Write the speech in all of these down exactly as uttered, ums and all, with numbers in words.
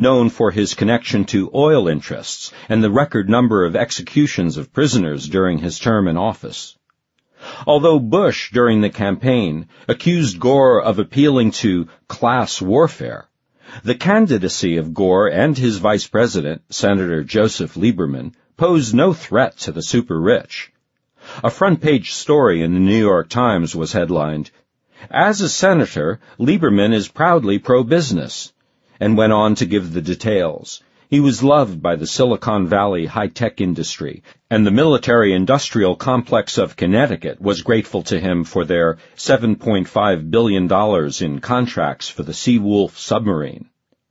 known for his connection to oil interests and the record number of executions of prisoners during his term in office. Although Bush, during the campaign, accused Gore of appealing to class warfare, the candidacy of Gore and his vice president, Senator Joseph Lieberman, posed no threat to the super-rich. A front-page story in the New York Times was headlined, "As a senator, Lieberman is proudly pro-business," and went on to give the details. He was loved by the Silicon Valley high-tech industry, and the military-industrial complex of Connecticut was grateful to him for their seven point five billion dollars in contracts for the Seawolf submarine.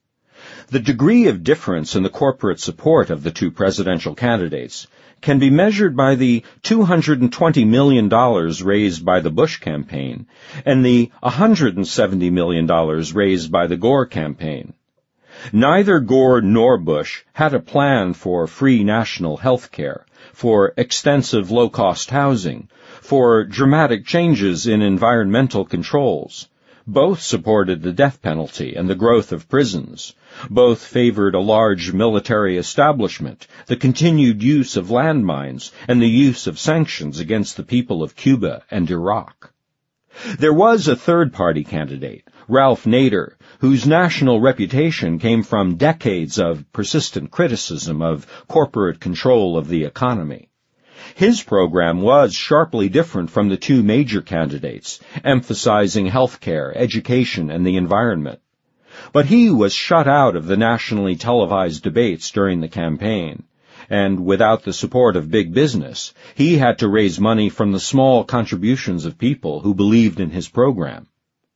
The degree of difference in the corporate support of the two presidential candidates can be measured by the two hundred twenty million dollars raised by the Bush campaign and the one hundred seventy million dollars raised by the Gore campaign. Neither Gore nor Bush had a plan for free national health care, for extensive low-cost housing, for dramatic changes in environmental controls. Both supported the death penalty and the growth of prisons. Both favored a large military establishment, the continued use of landmines, and the use of sanctions against the people of Cuba and Iraq. There was a third-party candidate, Ralph Nader, whose national reputation came from decades of persistent criticism of corporate control of the economy. His program was sharply different from the two major candidates, emphasizing health care, education, and the environment. But he was shut out of the nationally televised debates during the campaign, and without the support of big business, he had to raise money from the small contributions of people who believed in his program.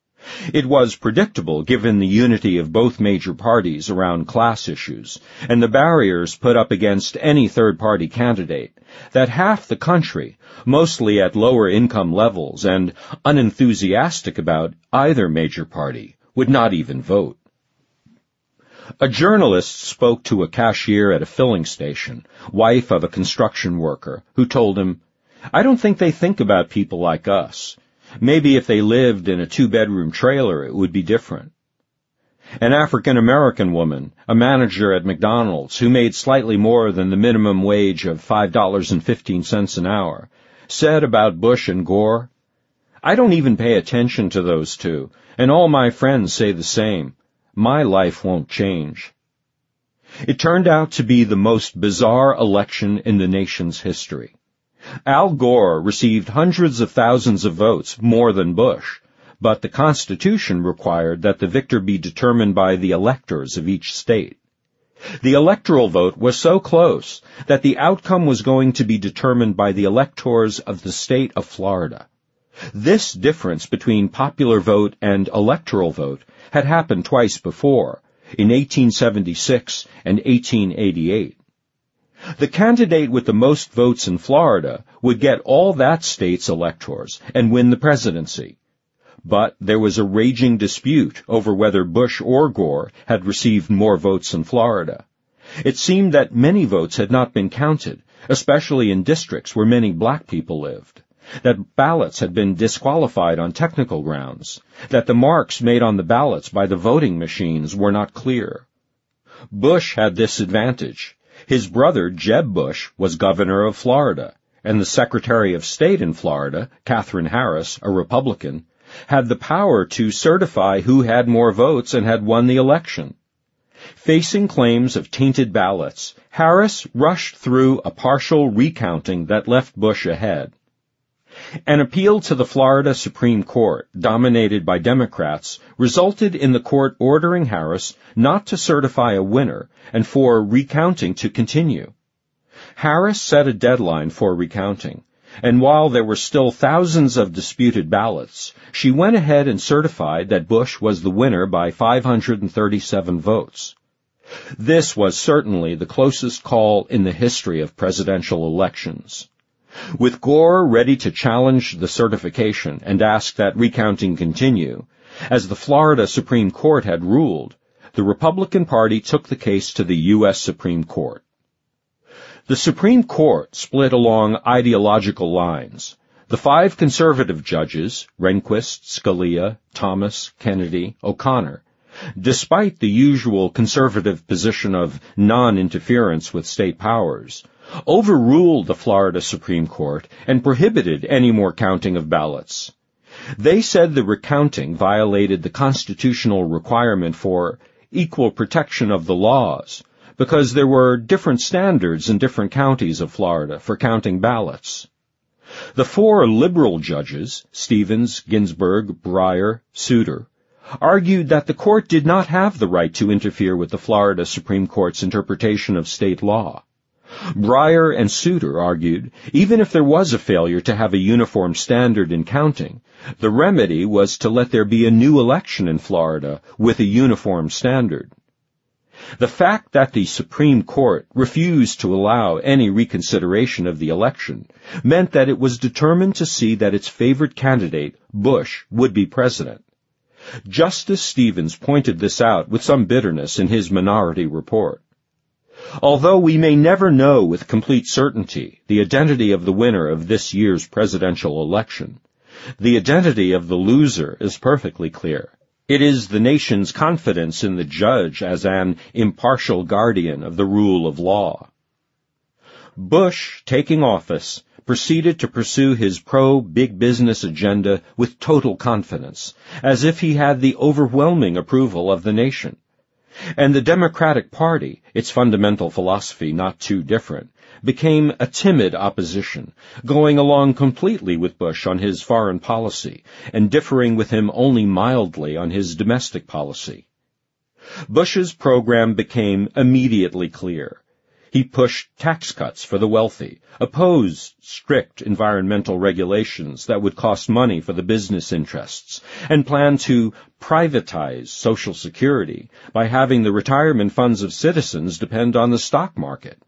It was predictable, given the unity of both major parties around class issues and the barriers put up against any third-party candidate, that half the country, mostly at lower income levels and unenthusiastic about either major party, would not even vote. A journalist spoke to a cashier at a filling station, wife of a construction worker, who told him, "I don't think they think about people like us. Maybe if they lived in a two-bedroom trailer, it would be different." An African-American woman, a manager at McDonald's, who made slightly more than the minimum wage of five dollars and fifteen cents an hour, said about Bush and Gore, "I don't even pay attention to those two, and all my friends say the same. My life won't change." It turned out to be the most bizarre election in the nation's history. Al Gore received hundreds of thousands of votes, more than Bush, but the Constitution required that the victor be determined by the electors of each state. The electoral vote was so close that the outcome was going to be determined by the electors of the state of Florida. This difference between popular vote and electoral vote had happened twice before, in eighteen seventy-six and eighteen eighty-eight. The candidate with the most votes in Florida would get all that state's electors and win the presidency. But there was a raging dispute over whether Bush or Gore had received more votes in Florida. It seemed that many votes had not been counted, especially in districts where many black people lived, that ballots had been disqualified on technical grounds, that the marks made on the ballots by the voting machines were not clear. Bush had this advantage. His brother, Jeb Bush, was governor of Florida, and the Secretary of State in Florida, Katherine Harris, a Republican, had the power to certify who had more votes and had won the election. Facing claims of tainted ballots, Harris rushed through a partial recounting that left Bush ahead. An appeal to the Florida Supreme Court, dominated by Democrats, resulted in the court ordering Harris not to certify a winner and for recounting to continue. Harris set a deadline for recounting, and while there were still thousands of disputed ballots, she went ahead and certified that Bush was the winner by five hundred thirty-seven votes. This was certainly the closest call in the history of presidential elections. With Gore ready to challenge the certification and ask that recounting continue, as the Florida Supreme Court had ruled, the Republican Party took the case to the U S Supreme Court. The Supreme Court split along ideological lines. The five conservative judges, Rehnquist, Scalia, Thomas, Kennedy, O'Connor, despite the usual conservative position of non-interference with state powers, overruled the Florida Supreme Court and prohibited any more counting of ballots. They said the recounting violated the constitutional requirement for equal protection of the laws, because there were different standards in different counties of Florida for counting ballots. The four liberal judges, Stevens, Ginsburg, Breyer, Souter, argued that the court did not have the right to interfere with the Florida Supreme Court's interpretation of state law. Breyer and Souter argued, even if there was a failure to have a uniform standard in counting, the remedy was to let there be a new election in Florida with a uniform standard. The fact that the Supreme Court refused to allow any reconsideration of the election meant that it was determined to see that its favorite candidate, Bush, would be president. Justice Stevens pointed this out with some bitterness in his minority report. Although we may never know with complete certainty the identity of the winner of this year's presidential election, the identity of the loser is perfectly clear. It is the nation's confidence in the judge as an impartial guardian of the rule of law. Bush, taking office, proceeded to pursue his pro-big business agenda with total confidence, as if he had the overwhelming approval of the nation. And the Democratic Party, its fundamental philosophy not too different, became a timid opposition, going along completely with Bush on his foreign policy and differing with him only mildly on his domestic policy. Bush's program became immediately clear. He pushed tax cuts for the wealthy, opposed strict environmental regulations that would cost money for the business interests, and planned to privatize Social Security by having the retirement funds of citizens depend on the stock market.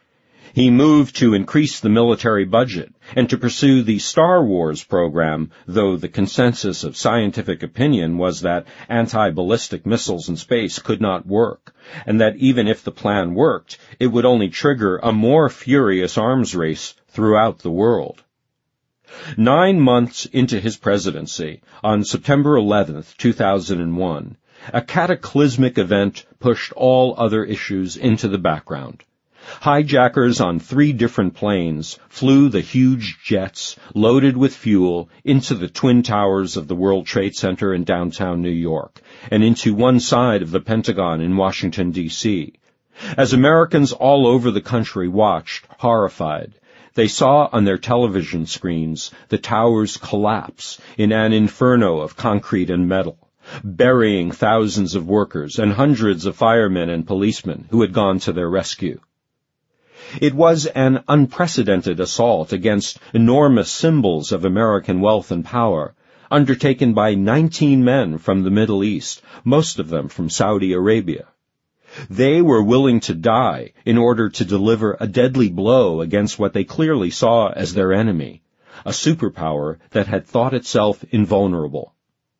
He moved to increase the military budget and to pursue the Star Wars program, though the consensus of scientific opinion was that anti-ballistic missiles in space could not work, and that even if the plan worked, it would only trigger a more furious arms race throughout the world. Nine months into his presidency, on September eleventh, two thousand one, a cataclysmic event pushed all other issues into the background. Hijackers on three different planes flew the huge jets, loaded with fuel, into the Twin Towers of the World Trade Center in downtown New York, and into one side of the Pentagon in Washington, D C As Americans all over the country watched, horrified, they saw on their television screens the towers collapse in an inferno of concrete and metal, burying thousands of workers and hundreds of firemen and policemen who had gone to their rescue. It was an unprecedented assault against enormous symbols of American wealth and power, undertaken by nineteen men from the Middle East, most of them from Saudi Arabia. They were willing to die in order to deliver a deadly blow against what they clearly saw as their enemy, a superpower that had thought itself invulnerable.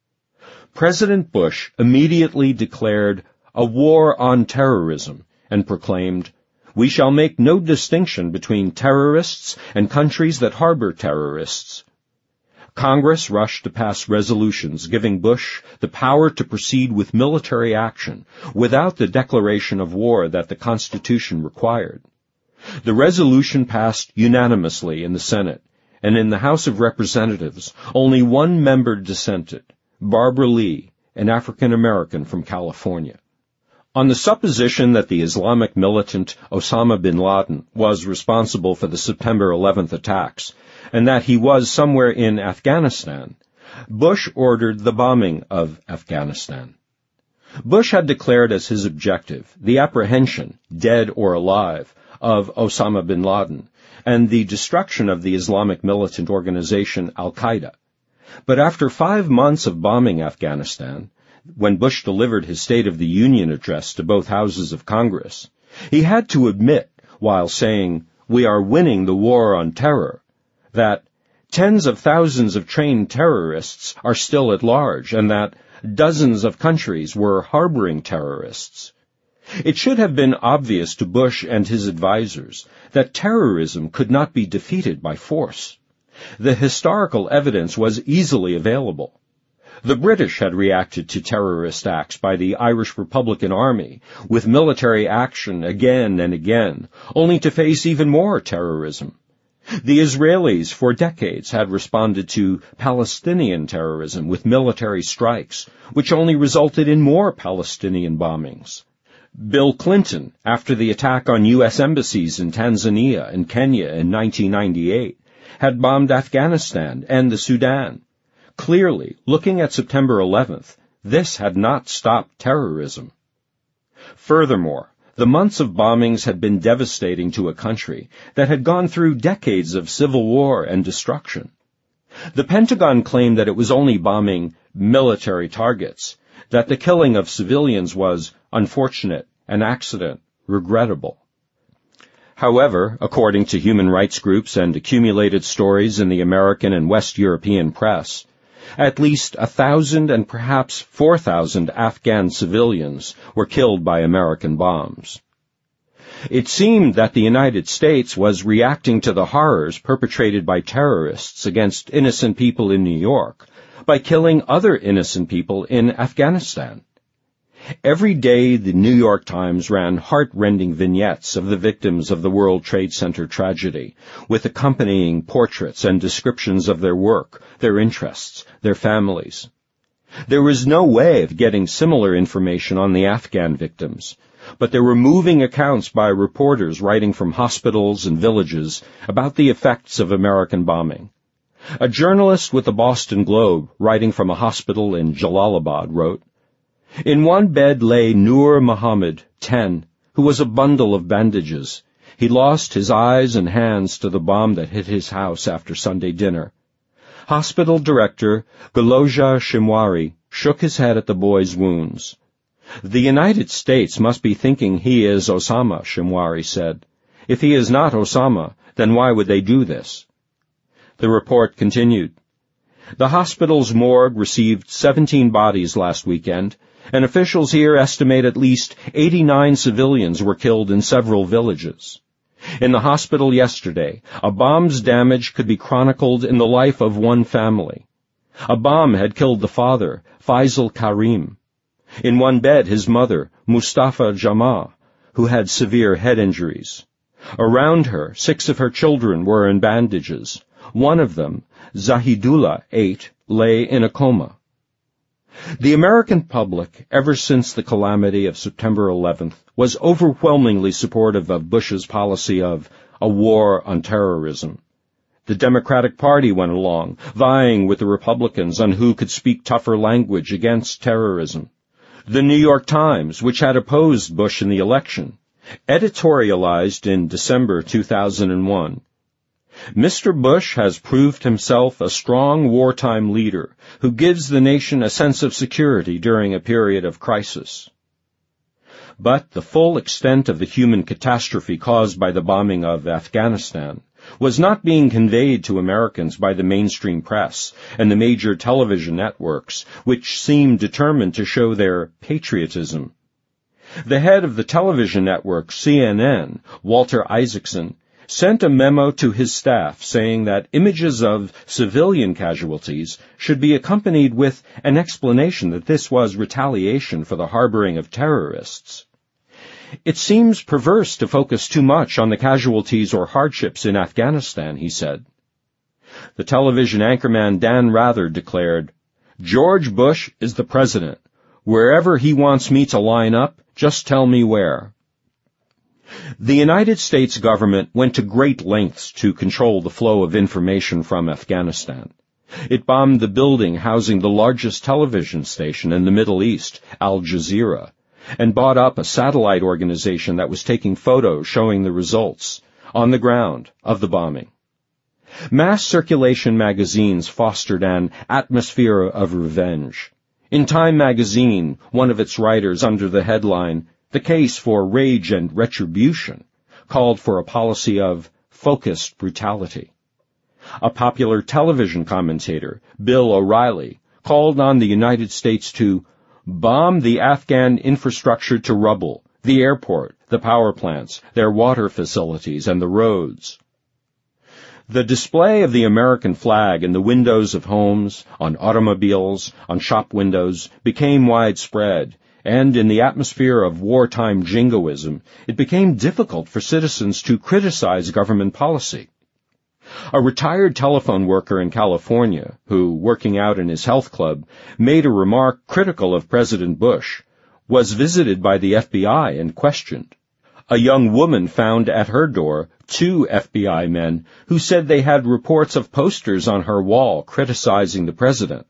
President Bush immediately declared a war on terrorism and proclaimed, "We shall make no distinction between terrorists and countries that harbor terrorists." Congress rushed to pass resolutions giving Bush the power to proceed with military action without the declaration of war that the Constitution required. The resolution passed unanimously in the Senate, and in the House of Representatives, only one member dissented, Barbara Lee, an African American from California. On the supposition that the Islamic militant Osama bin Laden was responsible for the September eleventh attacks, and that he was somewhere in Afghanistan, Bush ordered the bombing of Afghanistan. Bush had declared as his objective the apprehension, dead or alive, of Osama bin Laden, and the destruction of the Islamic militant organization Al-Qaeda. But after five months of bombing Afghanistan, when Bush delivered his State of the Union address to both houses of Congress, he had to admit, while saying, "We are winning the war on terror," that tens of thousands of trained terrorists are still at large and that dozens of countries were harboring terrorists. It should have been obvious to Bush and his advisers that terrorism could not be defeated by force. The historical evidence was easily available. The British had reacted to terrorist acts by the Irish Republican Army with military action again and again, only to face even more terrorism. The Israelis for decades had responded to Palestinian terrorism with military strikes, which only resulted in more Palestinian bombings. Bill Clinton, after the attack on U S embassies in Tanzania and Kenya in nineteen ninety-eight, had bombed Afghanistan and the Sudan. Clearly, looking at September eleventh, this had not stopped terrorism. Furthermore, the months of bombings had been devastating to a country that had gone through decades of civil war and destruction. The Pentagon claimed that it was only bombing military targets, that the killing of civilians was unfortunate, an accident, regrettable. However, according to human rights groups and accumulated stories in the American and West European press, at least a thousand and perhaps four thousand Afghan civilians were killed by American bombs. It seemed that the United States was reacting to the horrors perpetrated by terrorists against innocent people in New York by killing other innocent people in Afghanistan. Every day the New York Times ran heart-rending vignettes of the victims of the World Trade Center tragedy, with accompanying portraits and descriptions of their work, their interests, their families. There was no way of getting similar information on the Afghan victims, but there were moving accounts by reporters writing from hospitals and villages about the effects of American bombing. A journalist with the Boston Globe, writing from a hospital in Jalalabad, wrote, "In one bed lay Nur Muhammad, ten, who was a bundle of bandages. He lost his eyes and hands to the bomb that hit his house after Sunday dinner. Hospital director Galoja Shimwari shook his head at the boy's wounds. The United States must be thinking he is Osama," Shimwari said. "If he is not Osama, then why would they do this?" The report continued. The hospital's morgue received seventeen bodies last weekend, and officials here estimate at least eighty-nine civilians were killed in several villages. In the hospital yesterday, a bomb's damage could be chronicled in the life of one family. A bomb had killed the father, Faisal Karim. In one bed, his mother, Mustafa Jama, who had severe head injuries. Around her, six of her children were in bandages. One of them, Zahidullah, eight, lay in a coma. The American public, ever since the calamity of September eleventh, was overwhelmingly supportive of Bush's policy of a war on terrorism. The Democratic Party went along, vying with the Republicans on who could speak tougher language against terrorism. The New York Times, which had opposed Bush in the election, editorialized in December two thousand one, "Mister Bush has proved himself a strong wartime leader who gives the nation a sense of security during a period of crisis." But the full extent of the human catastrophe caused by the bombing of Afghanistan was not being conveyed to Americans by the mainstream press and the major television networks, which seemed determined to show their patriotism. The head of the television network, C N N, Walter Isaacson, sent a memo to his staff saying that images of civilian casualties should be accompanied with an explanation that this was retaliation for the harboring of terrorists. "It seems perverse to focus too much on the casualties or hardships in Afghanistan," he said. The television anchorman Dan Rather declared, "George Bush is the president. Wherever he wants me to line up, just tell me where." The United States government went to great lengths to control the flow of information from Afghanistan. It bombed the building housing the largest television station in the Middle East, Al Jazeera, and bought up a satellite organization that was taking photos showing the results, on the ground, of the bombing. Mass circulation magazines fostered an atmosphere of revenge. In Time magazine, one of its writers, under the headline, "The Case for Rage and Retribution," called for a policy of focused brutality. A popular television commentator, Bill O'Reilly, called on the United States to bomb the Afghan infrastructure to rubble, the airport, the power plants, their water facilities, and the roads. The display of the American flag in the windows of homes, on automobiles, on shop windows, became widespread, and in the atmosphere of wartime jingoism, it became difficult for citizens to criticize government policy. A retired telephone worker in California, who, working out in his health club, made a remark critical of President Bush, was visited by the F B I and questioned. A young woman found at her door two F B I men who said they had reports of posters on her wall criticizing the president.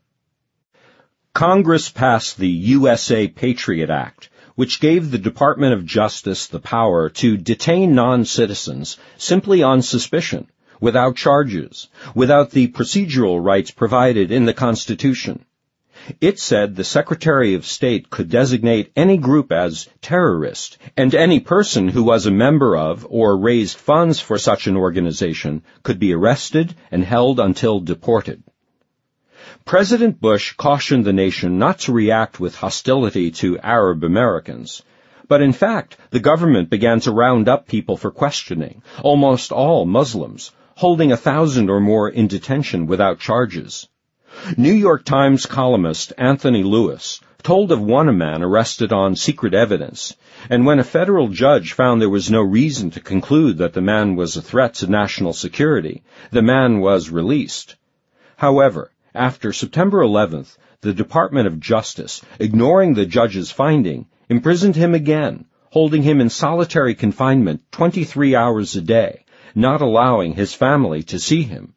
Congress passed the U S A Patriot Act, which gave the Department of Justice the power to detain non-citizens simply on suspicion, without charges, without the procedural rights provided in the Constitution. It said the Secretary of State could designate any group as terrorist, and any person who was a member of or raised funds for such an organization could be arrested and held until deported. President Bush cautioned the nation not to react with hostility to Arab Americans, but in fact, the government began to round up people for questioning, almost all Muslims, holding a thousand or more in detention without charges. New York Times columnist Anthony Lewis told of one man arrested on secret evidence, and when a federal judge found there was no reason to conclude that the man was a threat to national security, the man was released. However, after September eleventh, the Department of Justice, ignoring the judge's finding, imprisoned him again, holding him in solitary confinement twenty-three hours a day, not allowing his family to see him.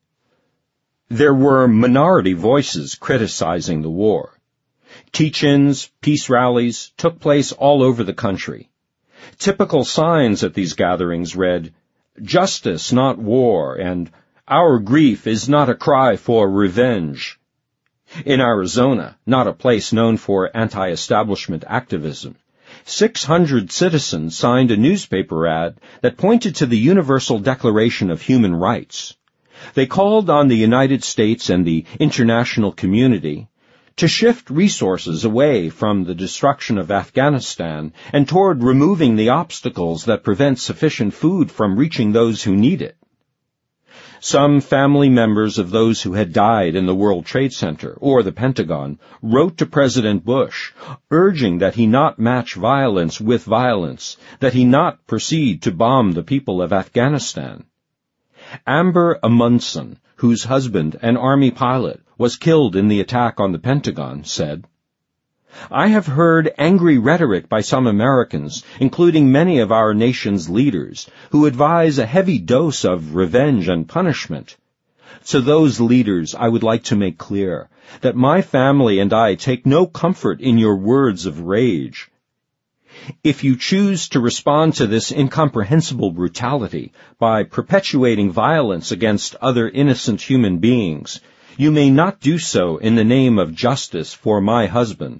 There were minority voices criticizing the war. Teach-ins, peace rallies took place all over the country. Typical signs at these gatherings read, "Justice, not war," and "Our grief is not a cry for revenge." In Arizona, not a place known for anti-establishment activism, six hundred citizens signed a newspaper ad that pointed to the Universal Declaration of Human Rights. They called on the United States and the international community to shift resources away from the destruction of Afghanistan and toward removing the obstacles that prevent sufficient food from reaching those who need it. Some family members of those who had died in the World Trade Center or the Pentagon wrote to President Bush, urging that he not match violence with violence, that he not proceed to bomb the people of Afghanistan. Amber Amundsen, whose husband, an Army pilot, was killed in the attack on the Pentagon, said, "I have heard angry rhetoric by some Americans, including many of our nation's leaders, who advise a heavy dose of revenge and punishment. To those leaders, I would like to make clear that my family and I take no comfort in your words of rage. If you choose to respond to this incomprehensible brutality by perpetuating violence against other innocent human beings, you may not do so in the name of justice for my husband."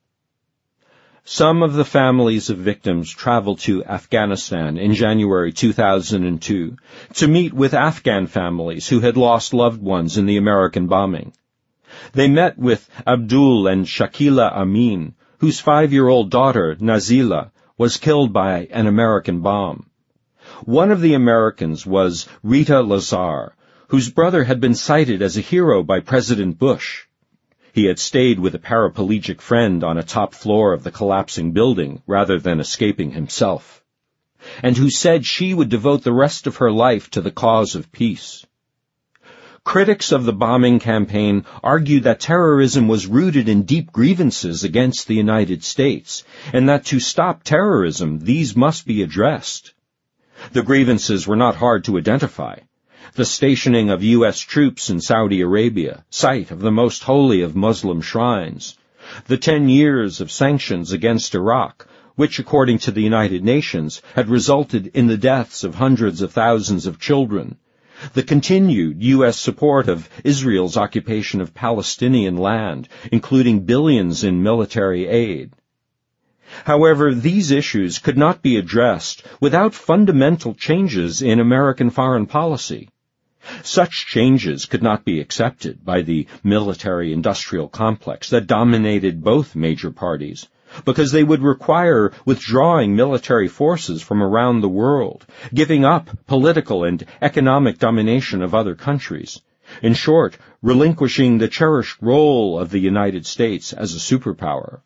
Some of the families of victims traveled to Afghanistan in January two thousand two to meet with Afghan families who had lost loved ones in the American bombing. They met with Abdul and Shakila Amin, whose five-year-old daughter, Nazila, was killed by an American bomb. One of the Americans was Rita Lazar, whose brother had been cited as a hero by President Bush. He had stayed with a paraplegic friend on a top floor of the collapsing building rather than escaping himself, and who said she would devote the rest of her life to the cause of peace. Critics of the bombing campaign argued that terrorism was rooted in deep grievances against the United States, and that to stop terrorism, these must be addressed. The grievances were not hard to identify. The stationing of U S troops in Saudi Arabia, site of the most holy of Muslim shrines, the ten years of sanctions against Iraq, which, according to the United Nations, had resulted in the deaths of hundreds of thousands of children, the continued U S support of Israel's occupation of Palestinian land, including billions in military aid. However, these issues could not be addressed without fundamental changes in American foreign policy. Such changes could not be accepted by the military-industrial complex that dominated both major parties, because they would require withdrawing military forces from around the world, giving up political and economic domination of other countries. In short, relinquishing the cherished role of the United States as a superpower.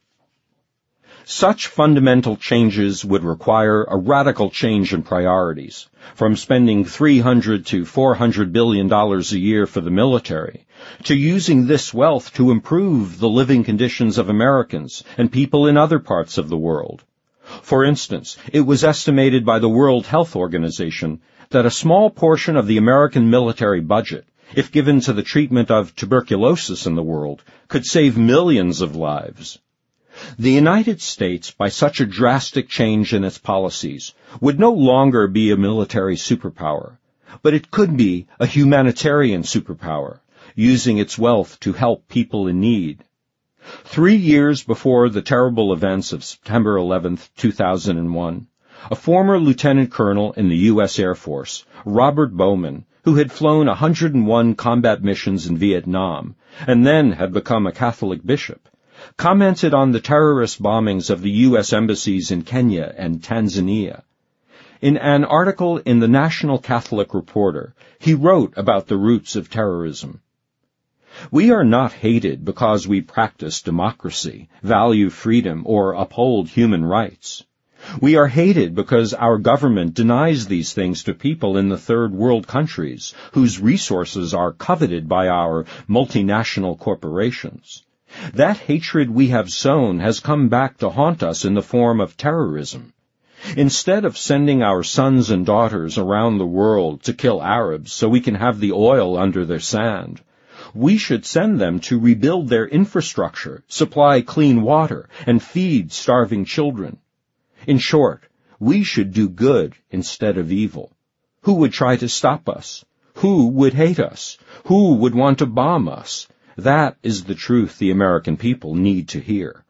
Such fundamental changes would require a radical change in priorities, from spending three hundred to four hundred billion dollars a year for the military, to using this wealth to improve the living conditions of Americans and people in other parts of the world. For instance, it was estimated by the World Health Organization that a small portion of the American military budget, if given to the treatment of tuberculosis in the world, could save millions of lives. The United States, by such a drastic change in its policies, would no longer be a military superpower, but it could be a humanitarian superpower, using its wealth to help people in need. Three years before the terrible events of September eleventh, two thousand one, a former lieutenant colonel in the U S Air Force, Robert Bowman, who had flown one hundred one combat missions in Vietnam, and then had become a Catholic bishop, commented on the terrorist bombings of the U S embassies in Kenya and Tanzania. In an article in the National Catholic Reporter, he wrote about the roots of terrorism. We are not hated because we practice democracy, value freedom, or uphold human rights. We are hated because our government denies these things to people in the third world countries, whose resources are coveted by our multinational corporations. That hatred we have sown has come back to haunt us in the form of terrorism. Instead of sending our sons and daughters around the world to kill Arabs so we can have the oil under their sand, we should send them to rebuild their infrastructure, supply clean water, and feed starving children. In short, we should do good instead of evil. Who would try to stop us? Who would hate us? Who would want to bomb us? That is the truth the American people need to hear.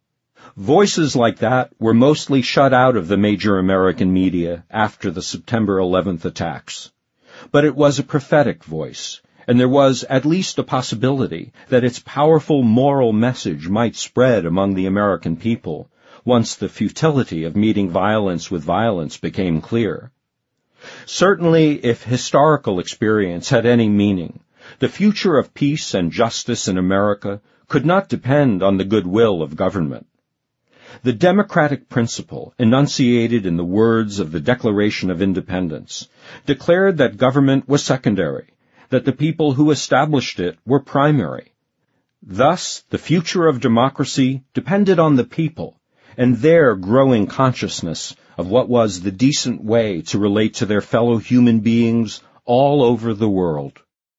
Voices like that were mostly shut out of the major American media after the September eleventh attacks. But it was a prophetic voice, and there was at least a possibility that its powerful moral message might spread among the American people once the futility of meeting violence with violence became clear. Certainly, if historical experience had any meaning, the future of peace and justice in America could not depend on the goodwill of government. The democratic principle, enunciated in the words of the Declaration of Independence, declared that government was secondary, that the people who established it were primary. Thus, the future of democracy depended on the people and their growing consciousness of what was the decent way to relate to their fellow human beings all over the world.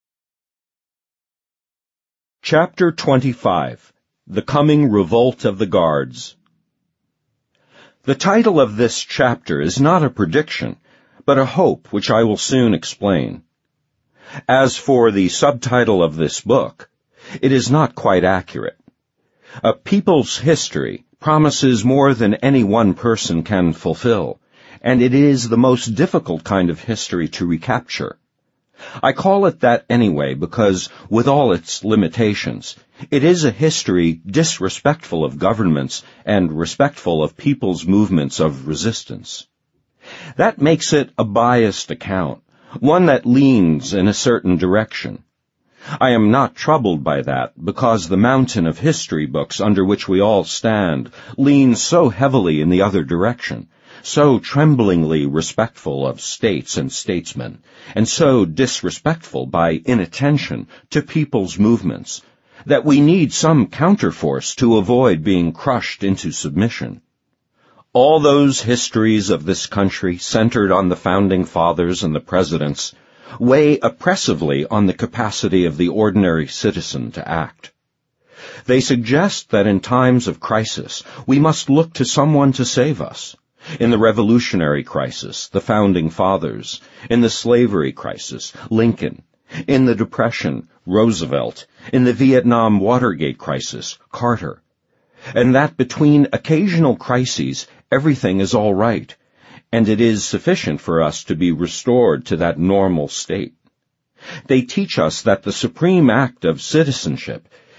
Chapter twenty-five. The Coming Revolt of the Guards. The title of this chapter is not a prediction, but a hope which I will soon explain. As for the subtitle of this book, it is not quite accurate. A people's history promises more than any one person can fulfill, and it is the most difficult kind of history to recapture. I call it that anyway because, with all its limitations, it is a history disrespectful of governments and respectful of people's movements of resistance. That makes it a biased account, one that leans in a certain direction. I am not troubled by that because the mountain of history books under which we all stand leans so heavily in the other direction, so tremblingly respectful of states and statesmen, and so disrespectful by inattention to people's movements, that we need some counterforce to avoid being crushed into submission. All those histories of this country centered on the founding fathers and the presidents weigh oppressively on the capacity of the ordinary citizen to act. They suggest that in times of crisis, we must look to someone to save us. In the Revolutionary crisis, the Founding Fathers. In the Slavery crisis, Lincoln. In the Depression, Roosevelt. In the Vietnam Watergate crisis, Carter. And that between occasional crises, everything is all right, and it is sufficient for us to be restored to that normal state. They teach us that the supreme act of citizenship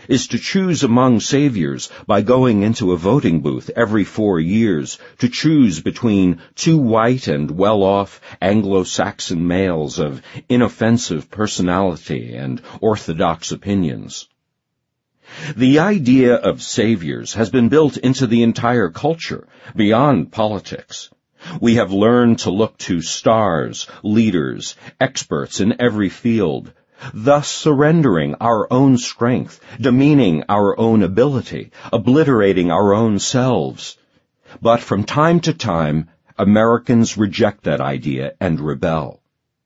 is to choose among saviors by going into a voting booth every four years to choose between two white and well-off Anglo-Saxon males of inoffensive personality and orthodox opinions. The idea of saviors has been built into the entire culture, beyond politics. We have learned to look to stars, leaders, experts in every field, thus surrendering our own strength, demeaning our own ability, obliterating our own selves. But from time to time, Americans reject that idea and rebel.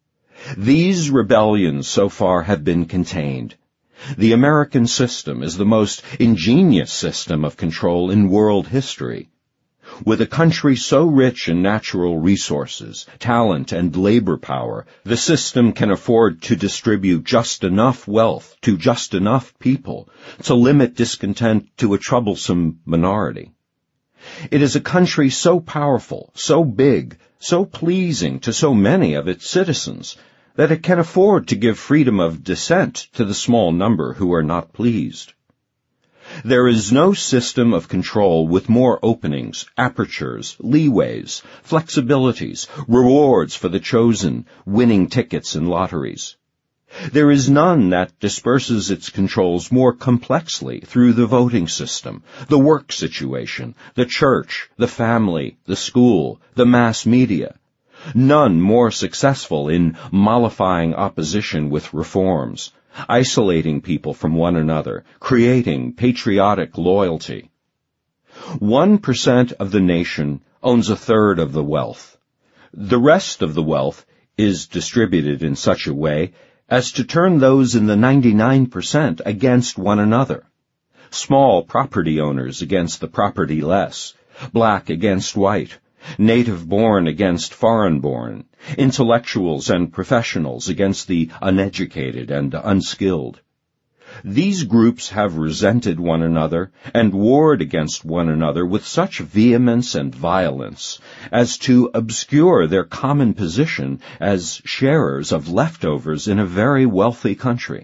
These rebellions so far have been contained. The American system is the most ingenious system of control in world history. With a country so rich in natural resources, talent, and labor power, the system can afford to distribute just enough wealth to just enough people to limit discontent to a troublesome minority. It is a country so powerful, so big, so pleasing to so many of its citizens that it can afford to give freedom of dissent to the small number who are not pleased. There is no system of control with more openings, apertures, leeways, flexibilities, rewards for the chosen, winning tickets in lotteries. There is none that disperses its controls more complexly through the voting system, the work situation, the church, the family, the school, the mass media. None more successful in mollifying opposition with reforms, isolating people from one another, creating patriotic loyalty. One percent of the nation owns a third of the wealth. The rest of the wealth is distributed in such a way as to turn those in the ninety-nine percent against one another. Small property owners against the property-less, black against white, native-born against foreign-born, intellectuals and professionals against the uneducated and unskilled. These groups have resented one another and warred against one another with such vehemence and violence as to obscure their common position as sharers of leftovers in a very wealthy country.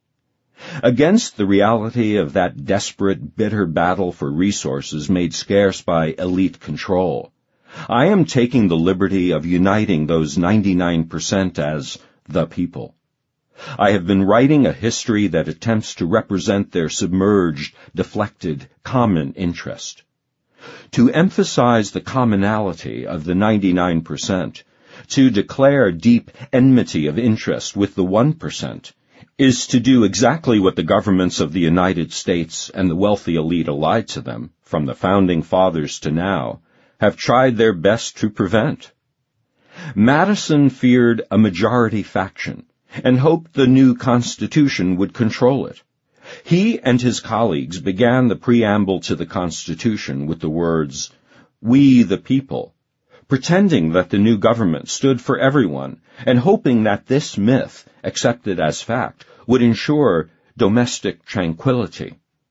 Against the reality of that desperate, bitter battle for resources made scarce by elite control, I am taking the liberty of uniting those ninety-nine percent as the people. I have been writing a history that attempts to represent their submerged, deflected, common interest. To emphasize the commonality of the ninety-nine percent, to declare deep enmity of interest with the one percent, is to do exactly what the governments of the United States and the wealthy elite allied to them, from the Founding Fathers to now, have tried their best to prevent. Madison feared a majority faction and hoped the new Constitution would control it. He and his colleagues began the preamble to the Constitution with the words, "We the people," pretending that the new government stood for everyone and hoping that this myth, accepted as fact, would ensure domestic tranquility.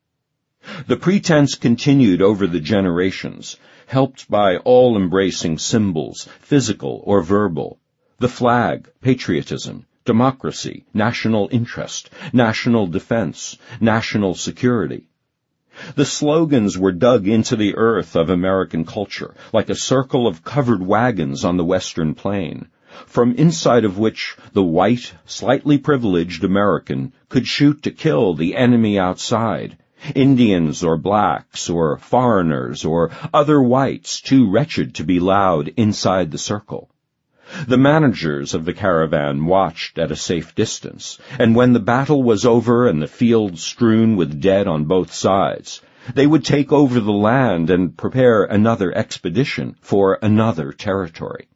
The pretense continued over the generations, helped by all-embracing symbols, physical or verbal, the flag, patriotism, democracy, national interest, national defense, national security. The slogans were dug into the earth of American culture, like a circle of covered wagons on the Western Plain, from inside of which the white, slightly privileged American could shoot to kill the enemy outside, Indians or blacks or foreigners or other whites too wretched to be loud inside the circle. The managers of the caravan watched at a safe distance, and when the battle was over and the field strewn with dead on both sides, they would take over the land and prepare another expedition for another territory.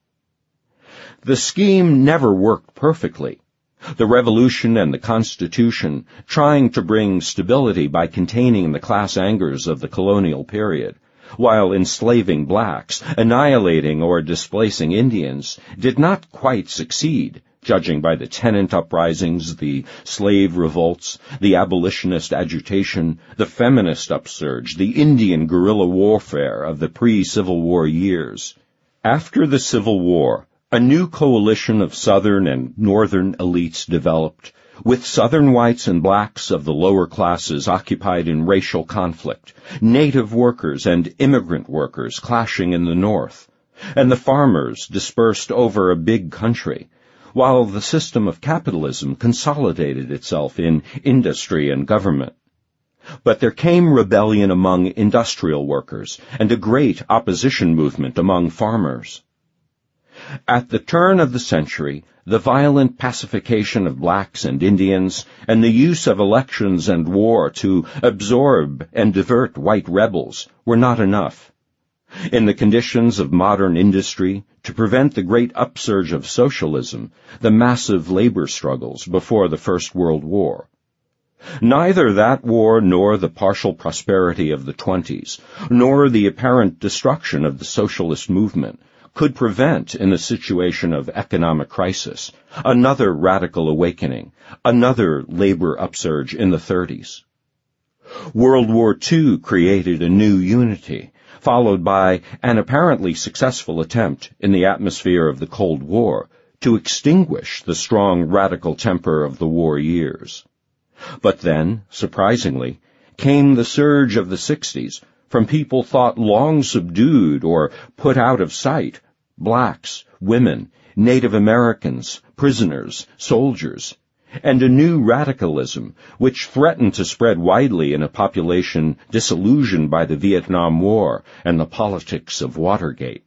The scheme never worked perfectly. The Revolution and the Constitution, trying to bring stability by containing the class angers of the colonial period, while enslaving blacks, annihilating or displacing Indians, did not quite succeed, judging by the tenant uprisings, the slave revolts, the abolitionist agitation, the feminist upsurge, the Indian guerrilla warfare of the pre-Civil War years. After the Civil War, A new coalition of Southern and Northern elites developed, with Southern whites and blacks of the lower classes occupied in racial conflict, native workers and immigrant workers clashing in the North, and the farmers dispersed over a big country, while the system of capitalism consolidated itself in industry and government. But there came rebellion among industrial workers and a great opposition movement among farmers. At the turn of the century, the violent pacification of blacks and Indians and the use of elections and war to absorb and divert white rebels were not enough. In the conditions of modern industry, to prevent the great upsurge of socialism, the massive labor struggles before the First World War. Neither that war nor the partial prosperity of the twenties, nor the apparent destruction of the socialist movement, could prevent, in a situation of economic crisis, another radical awakening, another labor upsurge in the thirties. World War Two created a new unity, followed by an apparently successful attempt in the atmosphere of the Cold War to extinguish the strong radical temper of the war years. But then, surprisingly, came the surge of the sixties, from people thought long subdued or put out of sight, blacks, women, Native Americans, prisoners, soldiers, and a new radicalism which threatened to spread widely in a population disillusioned by the Vietnam War and the politics of Watergate.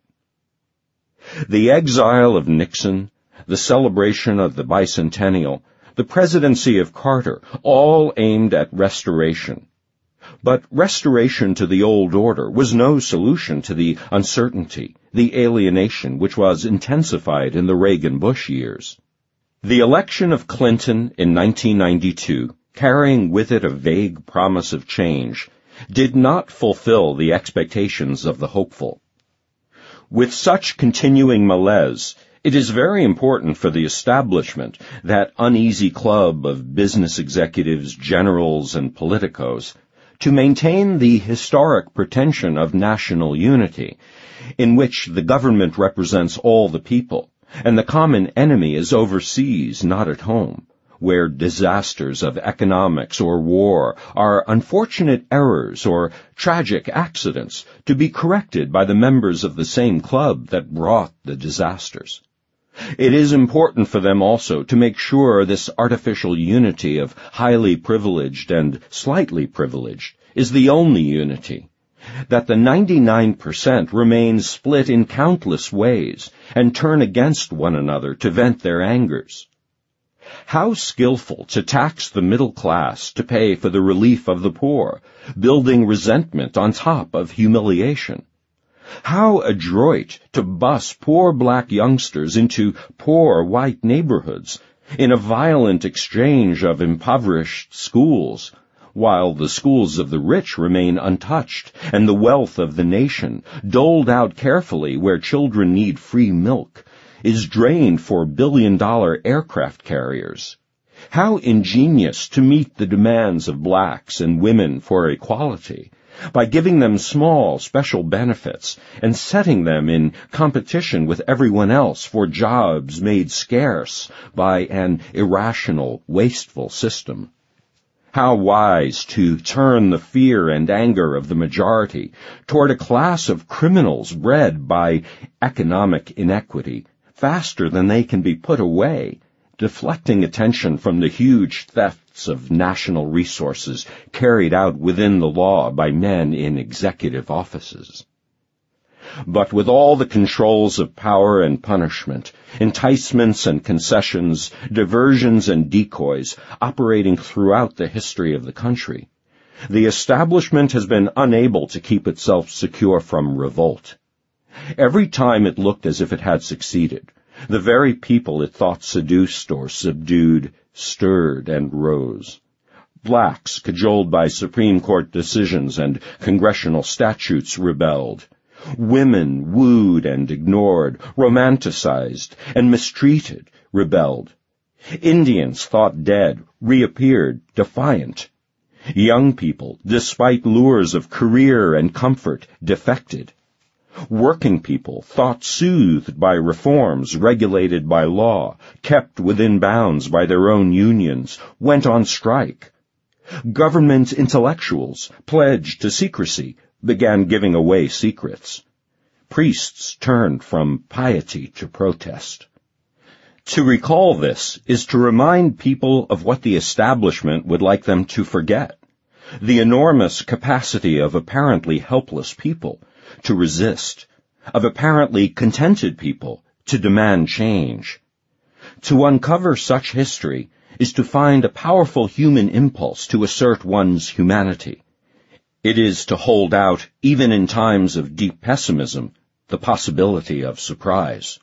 The exile of Nixon, the celebration of the bicentennial, the presidency of Carter, all aimed at restoration. But restoration to the old order was no solution to the uncertainty, the alienation which was intensified in the Reagan-Bush years. The election of Clinton in nineteen ninety-two, carrying with it a vague promise of change, did not fulfill the expectations of the hopeful. With such continuing malaise, it is very important for the establishment, that uneasy club of business executives, generals, and politicos, to maintain the historic pretension of national unity, in which the government represents all the people, and the common enemy is overseas, not at home, where disasters of economics or war are unfortunate errors or tragic accidents to be corrected by the members of the same club that brought the disasters. It is important for them also to make sure this artificial unity of highly privileged and slightly privileged is the only unity, that the ninety-nine percent remain split in countless ways and turn against one another to vent their angers. How skillful to tax the middle class to pay for the relief of the poor, building resentment on top of humiliation. How adroit to bus poor black youngsters into poor white neighborhoods in a violent exchange of impoverished schools, while the schools of the rich remain untouched and the wealth of the nation, doled out carefully where children need free milk, is drained for billion-dollar aircraft carriers. How ingenious to meet the demands of blacks and women for equality, by giving them small special benefits and setting them in competition with everyone else for jobs made scarce by an irrational, wasteful system. How wise to turn the fear and anger of the majority toward a class of criminals bred by economic inequity faster than they can be put away, deflecting attention from the huge thefts of national resources carried out within the law by men in executive offices. But with all the controls of power and punishment, enticements and concessions, diversions and decoys operating throughout the history of the country, the establishment has been unable to keep itself secure from revolt. Every time it looked as if it had succeeded, the very people it thought seduced or subdued stirred and rose. Blacks, cajoled by Supreme Court decisions and congressional statutes, rebelled. Women, wooed and ignored, romanticized and mistreated, rebelled. Indians, thought dead, reappeared, defiant. Young people, despite lures of career and comfort, defected. Working people, thought soothed by reforms, regulated by law, kept within bounds by their own unions, went on strike. Government intellectuals, pledged to secrecy, began giving away secrets. Priests turned from piety to protest. To recall this is to remind people of what the establishment would like them to forget, the enormous capacity of apparently helpless people to resist, of apparently contented people to demand change. To uncover such history is to find a powerful human impulse to assert one's humanity. It is to hold out, even in times of deep pessimism, the possibility of surprise.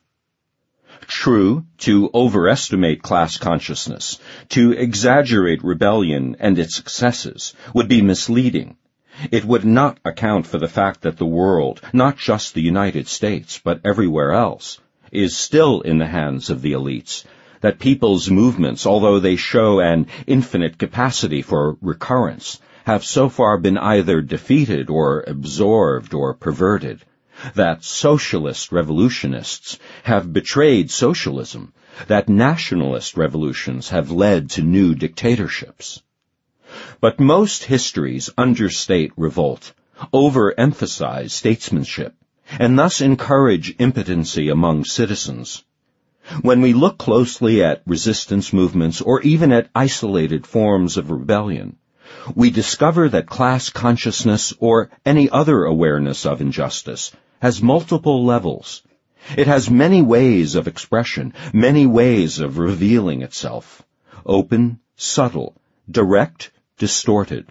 True, to overestimate class consciousness, to exaggerate rebellion and its successes, would be misleading. It would not account for the fact that the world, not just the United States, but everywhere else, is still in the hands of the elites, that people's movements, although they show an infinite capacity for recurrence, have so far been either defeated or absorbed or perverted, that socialist revolutionists have betrayed socialism, that nationalist revolutions have led to new dictatorships. But most histories understate revolt, overemphasize statesmanship, and thus encourage impotency among citizens. When we look closely at resistance movements or even at isolated forms of rebellion, we discover that class consciousness or any other awareness of injustice has multiple levels. It has many ways of expression, many ways of revealing itself. Open, subtle, direct, distorted.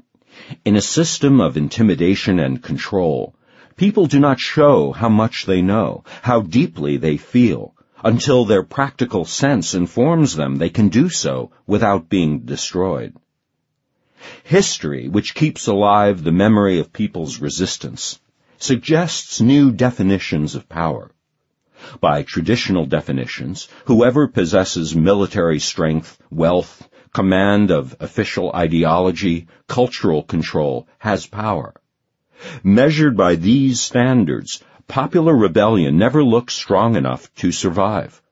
In a system of intimidation and control, people do not show how much they know, how deeply they feel, until their practical sense informs them they can do so without being destroyed. History, which keeps alive the memory of people's resistance, suggests new definitions of power. By traditional definitions, whoever possesses military strength, wealth, command of official ideology, cultural control, has power. Measured by these standards, popular rebellion never looks strong enough to survive.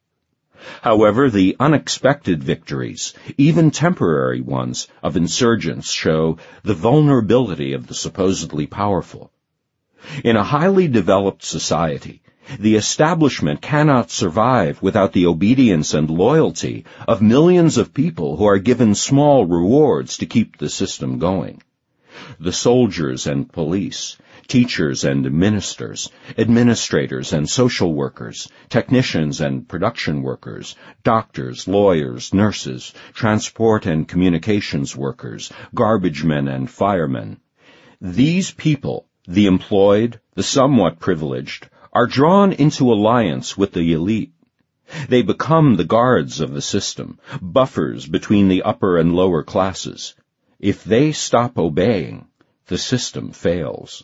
However, the unexpected victories, even temporary ones, of insurgents show the vulnerability of the supposedly powerful. In a highly developed society, the establishment cannot survive without the obedience and loyalty of millions of people who are given small rewards to keep the system going. The soldiers and police, teachers and ministers, administrators and social workers, technicians and production workers, doctors, lawyers, nurses, transport and communications workers, garbage men and firemen. These people, the employed, the somewhat privileged, are drawn into alliance with the elite. They become the guards of the system, buffers between the upper and lower classes. If they stop obeying, the system fails.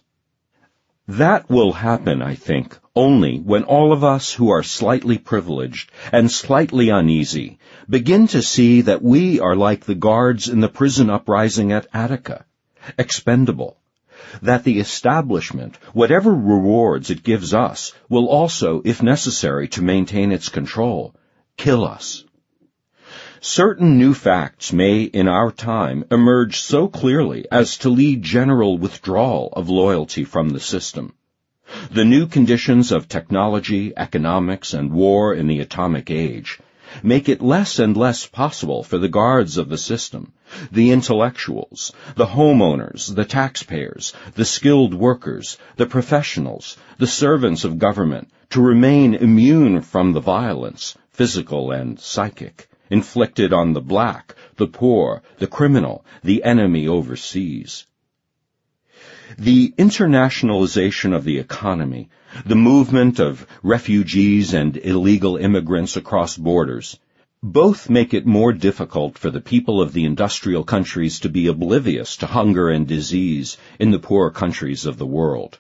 That will happen, I think, only when all of us who are slightly privileged and slightly uneasy begin to see that we are like the guards in the prison uprising at Attica, expendable, that the establishment, whatever rewards it gives us, will also, if necessary to maintain its control, kill us. Certain new facts may, in our time, emerge so clearly as to lead general withdrawal of loyalty from the system. The new conditions of technology, economics, and war in the atomic age make it less and less possible for the guards of the system, the intellectuals, the homeowners, the taxpayers, the skilled workers, the professionals, the servants of government, to remain immune from the violence, physical and psychic, inflicted on the black, the poor, the criminal, the enemy overseas. The internationalization of the economy, the movement of refugees and illegal immigrants across borders, both make it more difficult for the people of the industrial countries to be oblivious to hunger and disease in the poor countries of the world.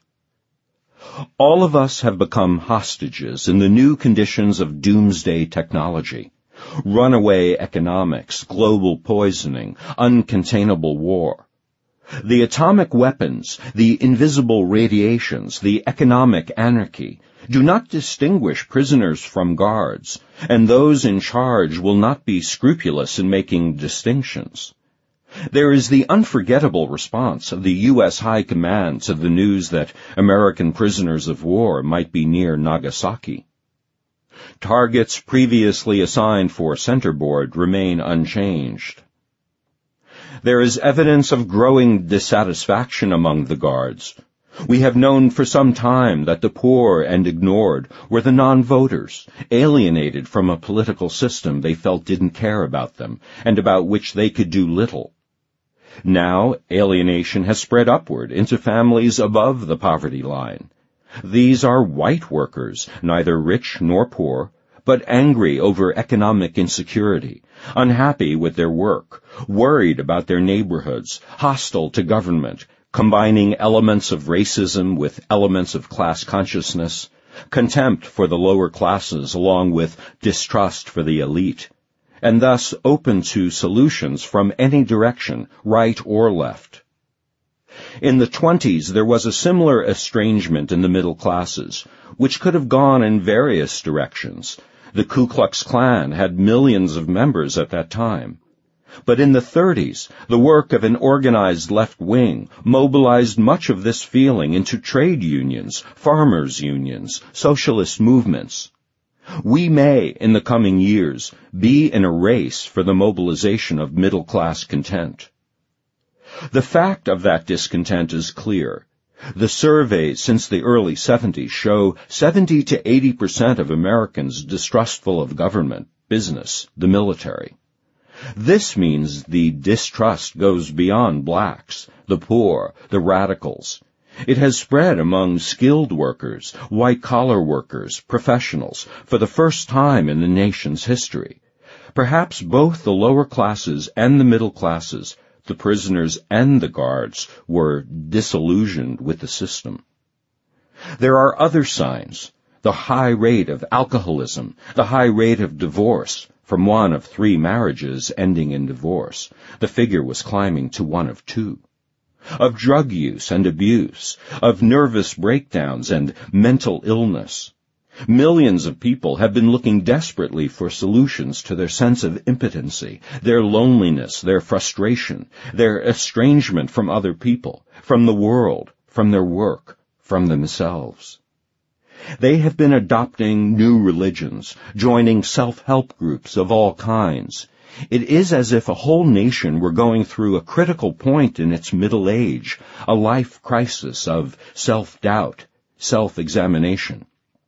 All of us have become hostages in the new conditions of doomsday technology. Runaway economics, global poisoning, uncontainable war. The atomic weapons, the invisible radiations, the economic anarchy do not distinguish prisoners from guards, and those in charge will not be scrupulous in making distinctions. There is the unforgettable response of the U S High Command to the news that American prisoners of war might be near Nagasaki. Targets previously assigned for centerboard remain unchanged. There is evidence of growing dissatisfaction among the guards. We have known for some time that the poor and ignored were the non-voters, alienated from a political system they felt didn't care about them, and about which they could do little. Now, alienation has spread upward into families above the poverty line. These are white workers, neither rich nor poor, but angry over economic insecurity, unhappy with their work, worried about their neighborhoods, hostile to government, combining elements of racism with elements of class consciousness, contempt for the lower classes along with distrust for the elite, and thus open to solutions from any direction, right or left. In the twenties, there was a similar estrangement in the middle classes, which could have gone in various directions. The Ku Klux Klan had millions of members at that time. But in the thirties, the work of an organized left wing mobilized much of this feeling into trade unions, farmers' unions, socialist movements. We may, in the coming years, be in a race for the mobilization of middle-class content. The fact of that discontent is clear. The surveys since the early seventies show seventy to eighty percent of Americans distrustful of government, business, the military. This means the distrust goes beyond blacks, the poor, the radicals. It has spread among skilled workers, white-collar workers, professionals, for the first time in the nation's history. Perhaps both the lower classes and the middle classes, the prisoners and the guards, were disillusioned with the system. There are other signs: the high rate of alcoholism, the high rate of divorce, from one of three marriages ending in divorce. The figure was climbing to one of two. Of drug use and abuse, of nervous breakdowns and mental illness. Millions of people have been looking desperately for solutions to their sense of impotency, their loneliness, their frustration, their estrangement from other people, from the world, from their work, from themselves. They have been adopting new religions, joining self-help groups of all kinds. It is as if a whole nation were going through a critical point in its middle age, a life crisis of self-doubt, self-examination.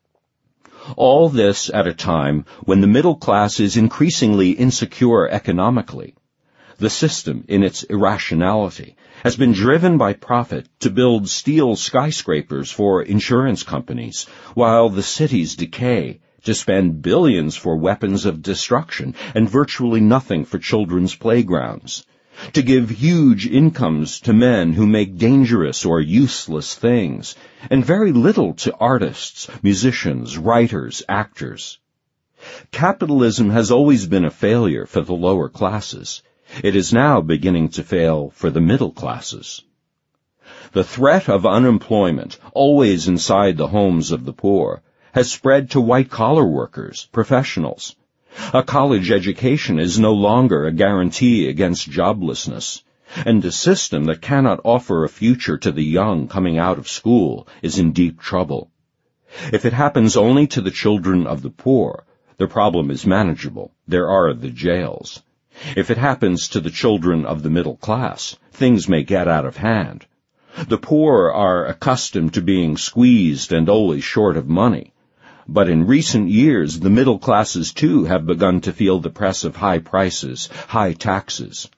All this at a time when the middle class is increasingly insecure economically. The system, in its irrationality, has been driven by profit to build steel skyscrapers for insurance companies, while the cities decay, to spend billions for weapons of destruction and virtually nothing for children's playgrounds, to give huge incomes to men who make dangerous or useless things, and very little to artists, musicians, writers, actors. Capitalism has always been a failure for the lower classes. It is now beginning to fail for the middle classes. The threat of unemployment, always inside the homes of the poor, has spread to white-collar workers, professionals. A college education is no longer a guarantee against joblessness, and a system that cannot offer a future to the young coming out of school is in deep trouble. If it happens only to the children of the poor, the problem is manageable. There are the jails. If it happens to the children of the middle class, things may get out of hand. The poor are accustomed to being squeezed and always short of money. But in recent years, the middle classes, too, have begun to feel the press of high prices, high taxes.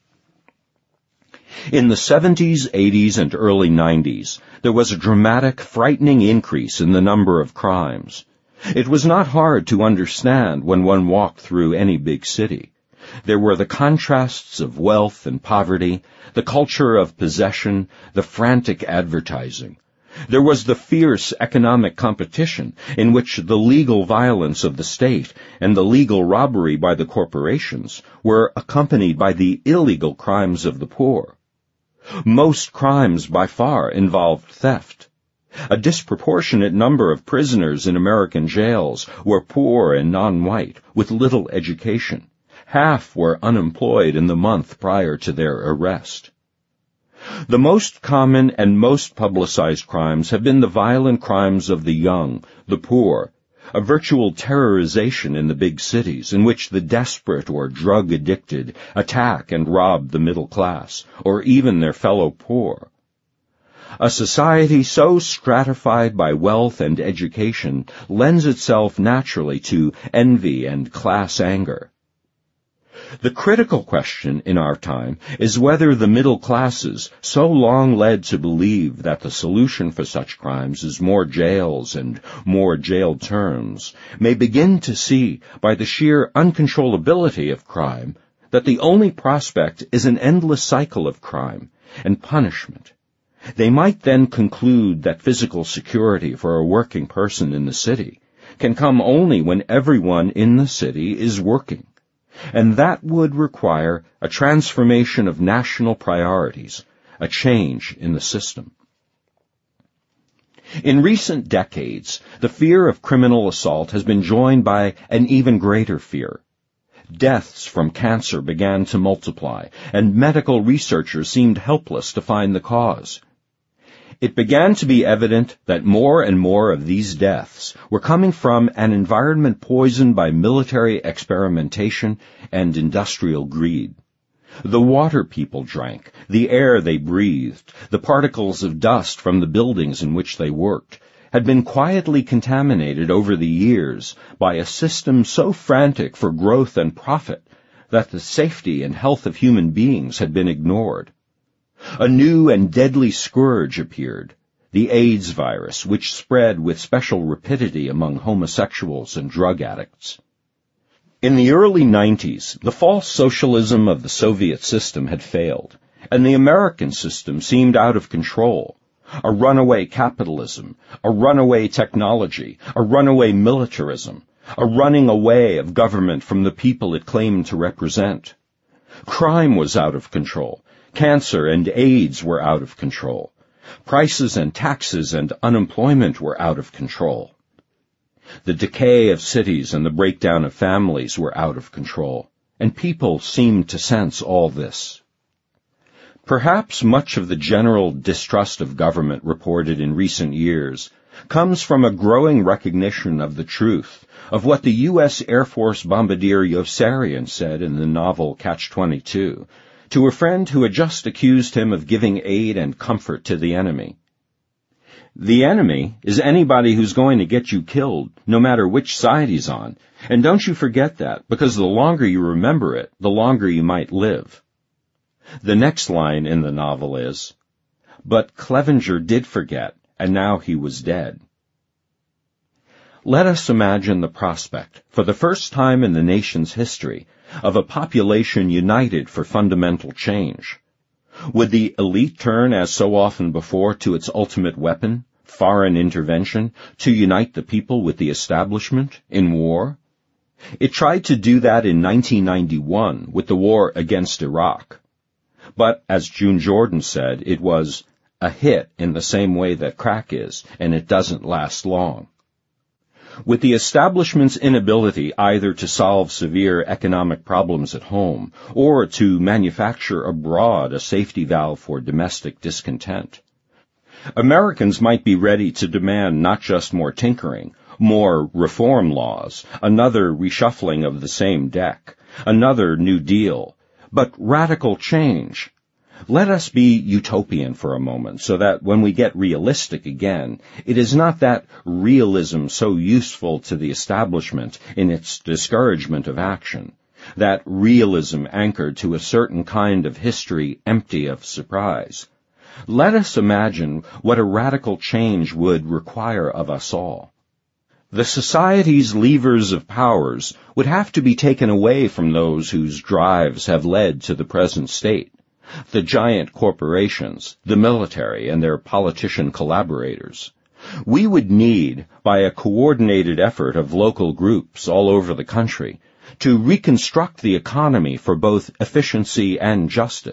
In the seventies, eighties, and early nineties, there was a dramatic, frightening increase in the number of crimes. It was not hard to understand when one walked through any big city. There were the contrasts of wealth and poverty, the culture of possession, the frantic advertising. There was the fierce economic competition in which the legal violence of the state and the legal robbery by the corporations were accompanied by the illegal crimes of the poor. Most crimes by far involved theft. A disproportionate number of prisoners in American jails were poor and non-white, with little education. Half were unemployed in the month prior to their arrest. The most common and most publicized crimes have been the violent crimes of the young, the poor, a virtual terrorization in the big cities in which the desperate or drug-addicted attack and rob the middle class, or even their fellow poor. A society so stratified by wealth and education lends itself naturally to envy and class anger. The critical question in our time is whether the middle classes, so long led to believe that the solution for such crimes is more jails and more jail terms, may begin to see, by the sheer uncontrollability of crime, that the only prospect is an endless cycle of crime and punishment. They might then conclude that physical security for a working person in the city can come only when everyone in the city is working. And that would require a transformation of national priorities, a change in the system. In recent decades, the fear of criminal assault has been joined by an even greater fear. Deaths from cancer began to multiply, and medical researchers seemed helpless to find the cause. It began to be evident that more and more of these deaths were coming from an environment poisoned by military experimentation and industrial greed. The water people drank, the air they breathed, the particles of dust from the buildings in which they worked, had been quietly contaminated over the years by a system so frantic for growth and profit that the safety and health of human beings had been ignored. A new and deadly scourge appeared, the AIDS virus, which spread with special rapidity among homosexuals and drug addicts. In the early nineties, the false socialism of the Soviet system had failed, and the American system seemed out of control. A runaway capitalism, a runaway technology, a runaway militarism, a running away of government from the people it claimed to represent. Crime was out of control. Cancer and AIDS were out of control. Prices and taxes and unemployment were out of control. The decay of cities and the breakdown of families were out of control, and people seemed to sense all this. Perhaps much of the general distrust of government reported in recent years comes from a growing recognition of the truth of what the U S Air Force bombardier Yossarian said in the novel Catch twenty-two, to a friend who had just accused him of giving aid and comfort to the enemy. The enemy is anybody who's going to get you killed, no matter which side he's on, and don't you forget that, because the longer you remember it, the longer you might live. The next line in the novel is, "But Clevenger did forget, and now he was dead." Let us imagine the prospect, for the first time in the nation's history, of a population united for fundamental change. Would the elite turn, as so often before, to its ultimate weapon, foreign intervention, to unite the people with the establishment in war? It tried to do that in nineteen ninety-one with the war against Iraq. But, as June Jordan said, it was a hit in the same way that crack is, and it doesn't last long. With the establishment's inability either to solve severe economic problems at home or to manufacture abroad a safety valve for domestic discontent, Americans might be ready to demand not just more tinkering, more reform laws, another reshuffling of the same deck, another New Deal, but radical change. Let us be utopian for a moment, so that when we get realistic again, it is not that realism so useful to the establishment in its discouragement of action, that realism anchored to a certain kind of history empty of surprise. Let us imagine what a radical change would require of us all. The society's levers of powers would have to be taken away from those whose drives have led to the present state. The giant corporations, the military, and their politician collaborators. We would need, by a coordinated effort of local groups all over the country, to reconstruct the economy for both efficiency and justice,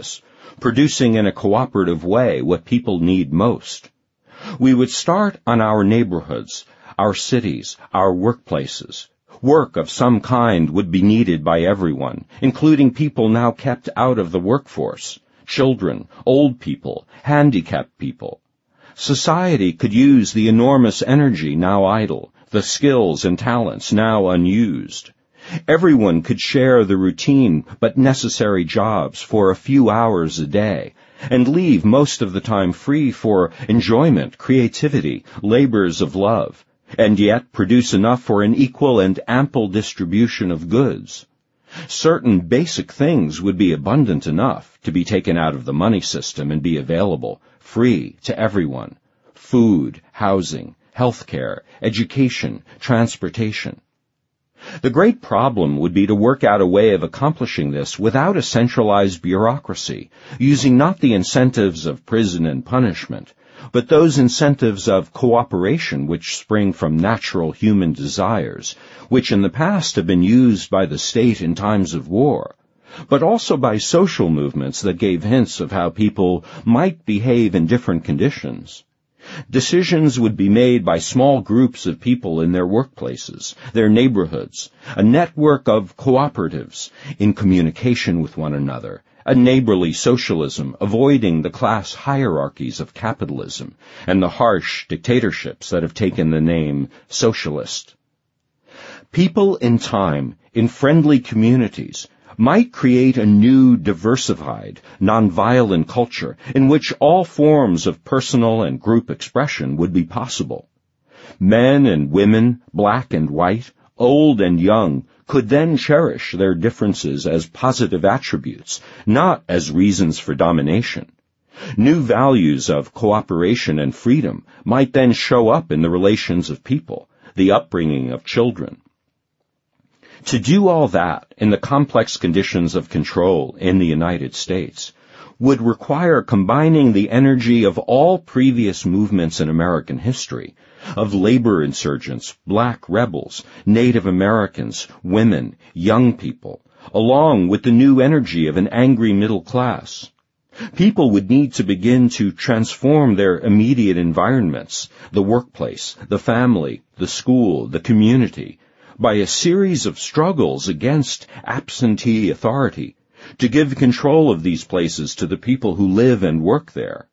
producing in a cooperative way what people need most. We would start on our neighborhoods, our cities, our workplaces. Work of some kind would be needed by everyone, including people now kept out of the workforce, children, old people, handicapped people. Society could use the enormous energy now idle, the skills and talents now unused. Everyone could share the routine but necessary jobs for a few hours a day, and leave most of the time free for enjoyment, creativity, labors of love, and yet produce enough for an equal and ample distribution of goods. Certain basic things would be abundant enough to be taken out of the money system and be available, free to everyone: food, housing, health care, education, transportation. The great problem would be to work out a way of accomplishing this without a centralized bureaucracy, using not the incentives of prison and punishment, but those incentives of cooperation which spring from natural human desires, which in the past have been used by the state in times of war, but also by social movements that gave hints of how people might behave in different conditions. Decisions would be made by small groups of people in their workplaces, their neighborhoods, a network of cooperatives in communication with one another, a neighborly socialism avoiding the class hierarchies of capitalism and the harsh dictatorships that have taken the name socialist. People in time, in friendly communities, might create a new, diversified, nonviolent culture in which all forms of personal and group expression would be possible. Men and women, black and white, old and young, could then cherish their differences as positive attributes, not as reasons for domination. New values of cooperation and freedom might then show up in the relations of people, the upbringing of children. To do all that in the complex conditions of control in the United States would require combining the energy of all previous movements in American history, of labor insurgents, black rebels, Native Americans, women, young people, along with the new energy of an angry middle class. People would need to begin to transform their immediate environments, the workplace, the family, the school, the community, by a series of struggles against absentee authority, to give control of these places to the people who live and work there.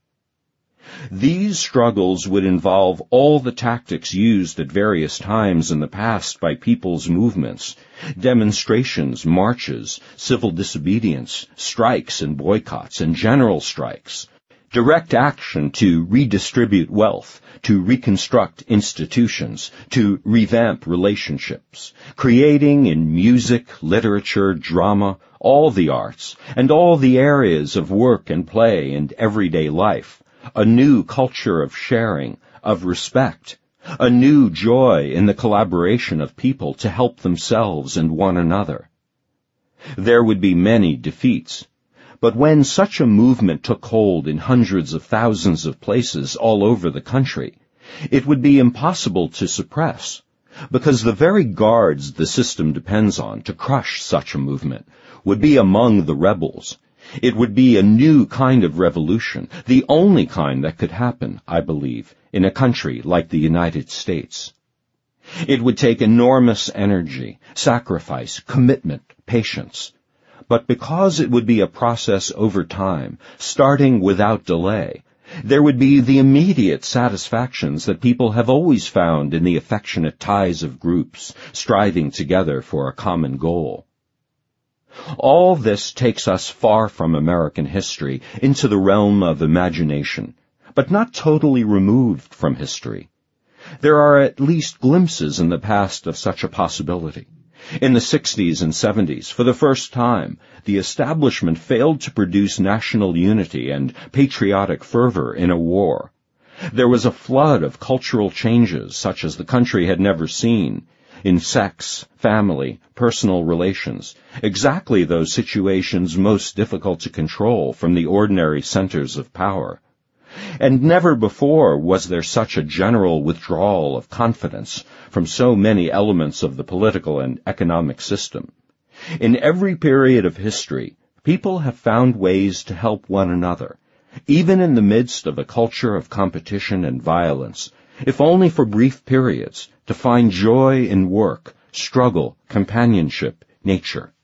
These struggles would involve all the tactics used at various times in the past by people's movements: demonstrations, marches, civil disobedience, strikes and boycotts, and general strikes; direct action to redistribute wealth, to reconstruct institutions, to revamp relationships, creating in music, literature, drama, all the arts, and all the areas of work and play and everyday life, a new culture of sharing, of respect, a new joy in the collaboration of people to help themselves and one another. There would be many defeats, but when such a movement took hold in hundreds of thousands of places all over the country, it would be impossible to suppress, because the very guards the system depends on to crush such a movement would be among the rebels. It would be a new kind of revolution, the only kind that could happen, I believe, in a country like the United States. It would take enormous energy, sacrifice, commitment, patience. But because it would be a process over time, starting without delay, there would be the immediate satisfactions that people have always found in the affectionate ties of groups, striving together for a common goal. All this takes us far from American history into the realm of imagination, but not totally removed from history. There are at least glimpses in the past of such a possibility. In the sixties and seventies, for the first time, the establishment failed to produce national unity and patriotic fervor in a war. There was a flood of cultural changes such as the country had never seen, in sex, family, personal relations, exactly those situations most difficult to control from the ordinary centers of power. And never before was there such a general withdrawal of confidence from so many elements of the political and economic system. In every period of history, people have found ways to help one another, even in the midst of a culture of competition and violence, if only for brief periods, to find joy in work, struggle, companionship, nature.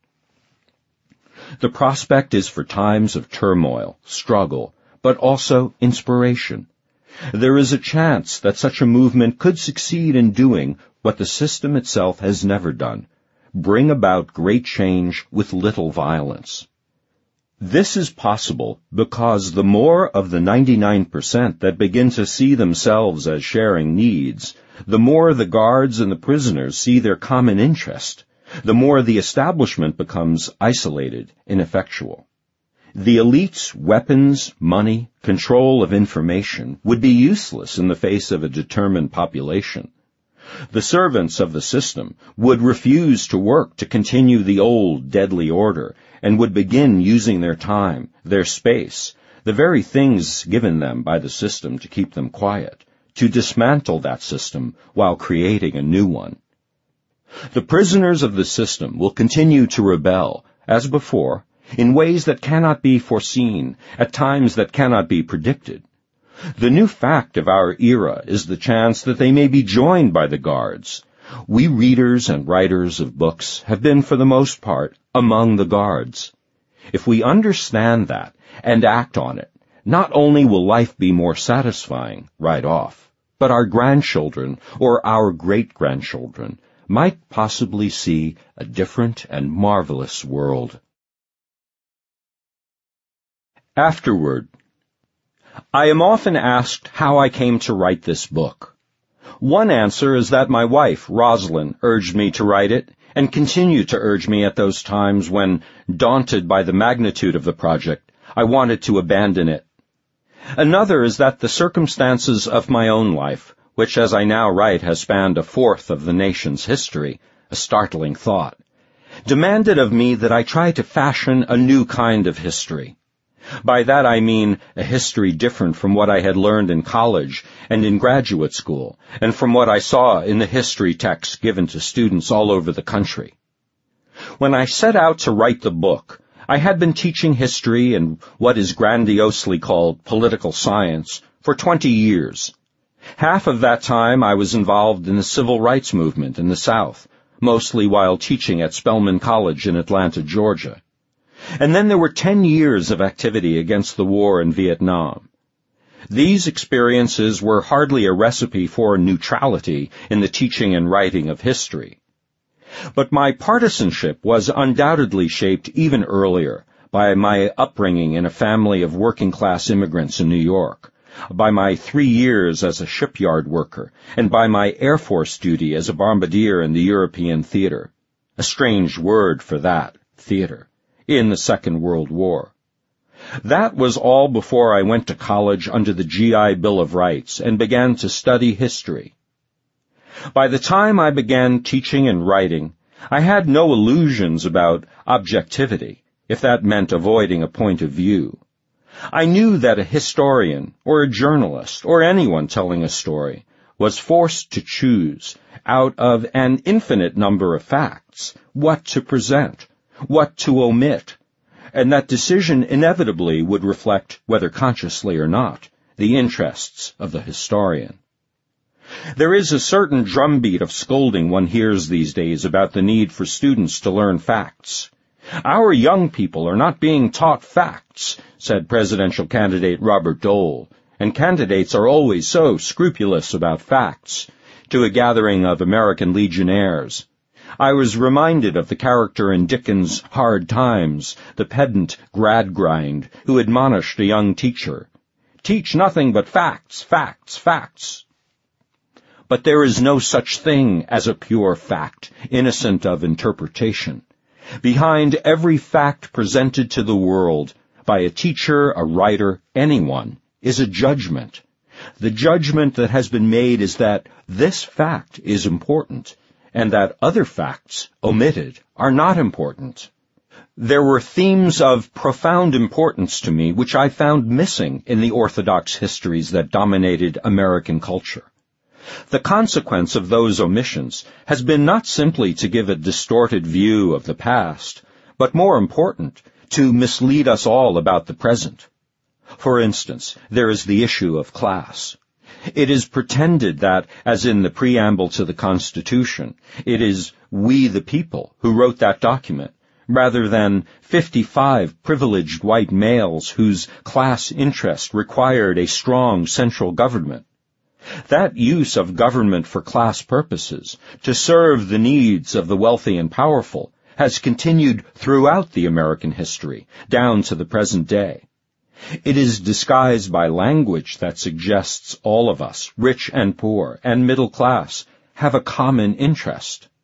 The prospect is for times of turmoil, struggle, but also inspiration. There is a chance that such a movement could succeed in doing what the system itself has never done, bring about great change with little violence. This is possible because the more of the ninety-nine percent that begin to see themselves as sharing needs, the more the guards and the prisoners see their common interest, the more the establishment becomes isolated, ineffectual. The elite's weapons, money, control of information would be useless in the face of a determined population. The servants of the system would refuse to work to continue the old deadly order and would begin using their time, their space, the very things given them by the system to keep them quiet, to dismantle that system while creating a new one. The prisoners of the system will continue to rebel, as before, in ways that cannot be foreseen, at times that cannot be predicted. The new fact of our era is the chance that they may be joined by the guards. We readers and writers of books have been, for the most part, among the guards. If we understand that and act on it, not only will life be more satisfying right off, but our grandchildren or our great-grandchildren might possibly see a different and marvelous world. Afterward. I am often asked how I came to write this book. One answer is that my wife, Rosalind, urged me to write it, and continued to urge me at those times when, daunted by the magnitude of the project, I wanted to abandon it. Another is that the circumstances of my own life, which as I now write has spanned a fourth of the nation's history, a startling thought, demanded of me that I try to fashion a new kind of history. By that I mean a history different from what I had learned in college and in graduate school, and from what I saw in the history texts given to students all over the country. When I set out to write the book, I had been teaching history and what is grandiosely called political science for twenty years. Half of that time I was involved in the civil rights movement in the South, mostly while teaching at Spelman College in Atlanta, Georgia. And then there were ten years of activity against the war in Vietnam. These experiences were hardly a recipe for neutrality in the teaching and writing of history. But my partisanship was undoubtedly shaped even earlier by my upbringing in a family of working-class immigrants in New York, by my three years as a shipyard worker, and by my Air Force duty as a bombardier in the European theater. A strange word for that, theater, in the Second World War. That was all before I went to college under the G I Bill of Rights and began to study history. By the time I began teaching and writing, I had no illusions about objectivity, if that meant avoiding a point of view. I knew that a historian, or a journalist, or anyone telling a story, was forced to choose, out of an infinite number of facts, what to present, what to omit, and that decision inevitably would reflect, whether consciously or not, the interests of the historian. There is a certain drumbeat of scolding one hears these days about the need for students to learn facts. Our young people are not being taught facts, said presidential candidate Robert Dole, and candidates are always so scrupulous about facts, to a gathering of American legionnaires. I was reminded of the character in Dickens' Hard Times, the pedant Gradgrind, who admonished a young teacher, "Teach nothing but facts, facts, facts." But there is no such thing as a pure fact, innocent of interpretation. Behind every fact presented to the world, by a teacher, a writer, anyone, is a judgment. The judgment that has been made is that this fact is important, and that other facts, omitted, are not important. There were themes of profound importance to me which I found missing in the orthodox histories that dominated American culture. The consequence of those omissions has been not simply to give a distorted view of the past, but more important, to mislead us all about the present. For instance, there is the issue of class. It is pretended that, as in the preamble to the Constitution, it is we the people who wrote that document, rather than fifty-five privileged white males whose class interest required a strong central government. That use of government for class purposes, to serve the needs of the wealthy and powerful, has continued throughout the American history, down to the present day. It is disguised by language that suggests all of us, rich and poor, and middle class, have a common interest.